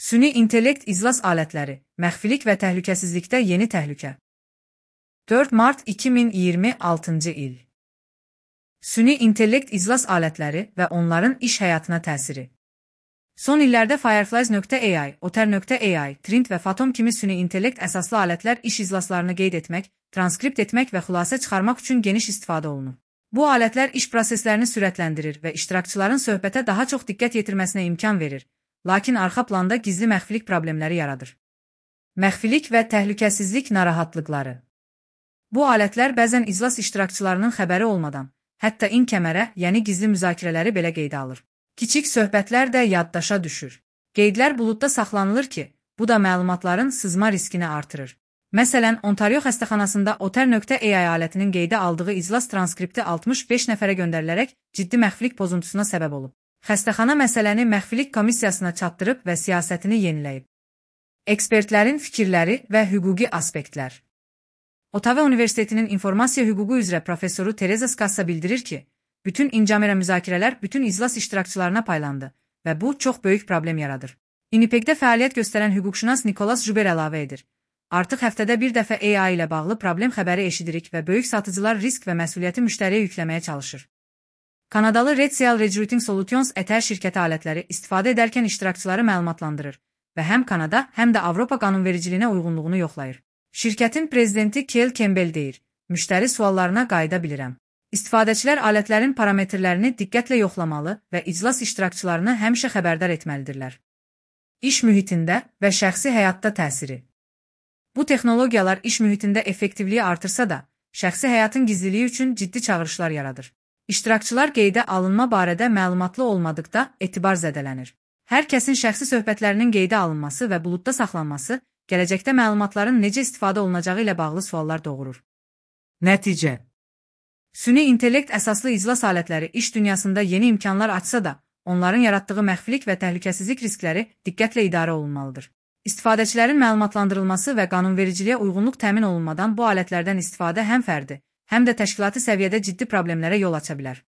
Süni intellekt iclas alətləri, məxfilik və təhlükəsizlikdə yeni təhlükə. 4 mart 2026-cı il. Süni intellekt iclas alətləri və onların iş həyatına təsiri. Son illərdə Fireflies.ai, Otter.ai, Trint və Fathom kimi süni intellekt əsaslı alətlər iş iclaslarını qeyd etmək, transkript etmək və xülasə çıxarmaq üçün geniş istifadə olunur. Bu alətlər iş proseslərini sürətləndirir və iştirakçıların söhbətə daha çox diqqət yetirməsinə imkan verir, lakin arxa planda gizli məxfilik problemləri yaradır. Məxfilik və təhlükəsizlik narahatlıqları. Bu alətlər bəzən iclas iştirakçılarının xəbəri olmadan, hətta in-kəmərə, yəni gizli müzakirələri belə qeydə alır. Kiçik söhbətlər də yaddaşa düşür. Qeydlər buludda saxlanılır ki, bu da məlumatların sızma riskini artırır. Məsələn, Ontario xəstəxanasında Otter.ai alətinin qeydə aldığı iclas transkripti 65 nəfərə göndərilərək ciddi məxfilik pozuntusuna səbəb olub. Xəstəxana məsələni məxfilik komissiyasına çatdırıb və siyasətini yeniləyib. Ekspertlərin fikirləri və hüquqi aspektlər. Ottawa Universitetinin informasiya hüququ üzrə professoru Teresa Scassa bildirir ki, bütün in-camera müzakirələr bütün iclas iştirakçılarına paylandı və bu çox böyük problem yaradır. Winnipegdə fəaliyyət göstərən hüquqşünas Nicholas Juber əlavə edir. Artıq həftədə bir dəfə AI ilə bağlı problem xəbəri eşidirik və böyük satıcılar risk və məsuliyyəti müştəriyə yükləməyə çalışır. Kanadalı Red Seal Recruiting Solutions ətər şirkəti alətləri istifadə edərkən iştirakçıları məlumatlandırır və həm Kanada, həm də Avropa qanunvericiliyinə uyğunluğunu yoxlayır. Şirkətin prezidenti Kel Campbell deyir, müştəri suallarına qayıda bilirəm. İstifadəçilər alətlərin parametrlərini diqqətlə yoxlamalı və iclas iştirakçılarını həmişə xəbərdar etməlidirlər. İş mühitində və şəxsi həyatda təsiri. Bu texnologiyalar iş mühitində effektivliyi artırsa da, şəxsi həyatın gizliliyi üçün ciddi çağırışlar yaradır. İştirakçılar qeydə alınma barədə məlumatlı olmadıqda etibar zədələnir. Hər kəsin şəxsi söhbətlərinin qeydə alınması və buludda saxlanması, gələcəkdə məlumatların necə istifadə olunacağı ilə bağlı suallar doğurur. Nəticə. Süni intellekt əsaslı iclas alətləri iş dünyasında yeni imkanlar açsa da, onların yaratdığı məxfilik və təhlükəsizlik riskləri diqqətlə idarə olunmalıdır. İstifadəçilərin məlumatlandırılması və qanunvericiliyə uyğunluq təmin olunmadan bu alətlərdən istifadə həm fərdi, həm də təşkilati səviyyədə ciddi problemlərə yol aça bilər.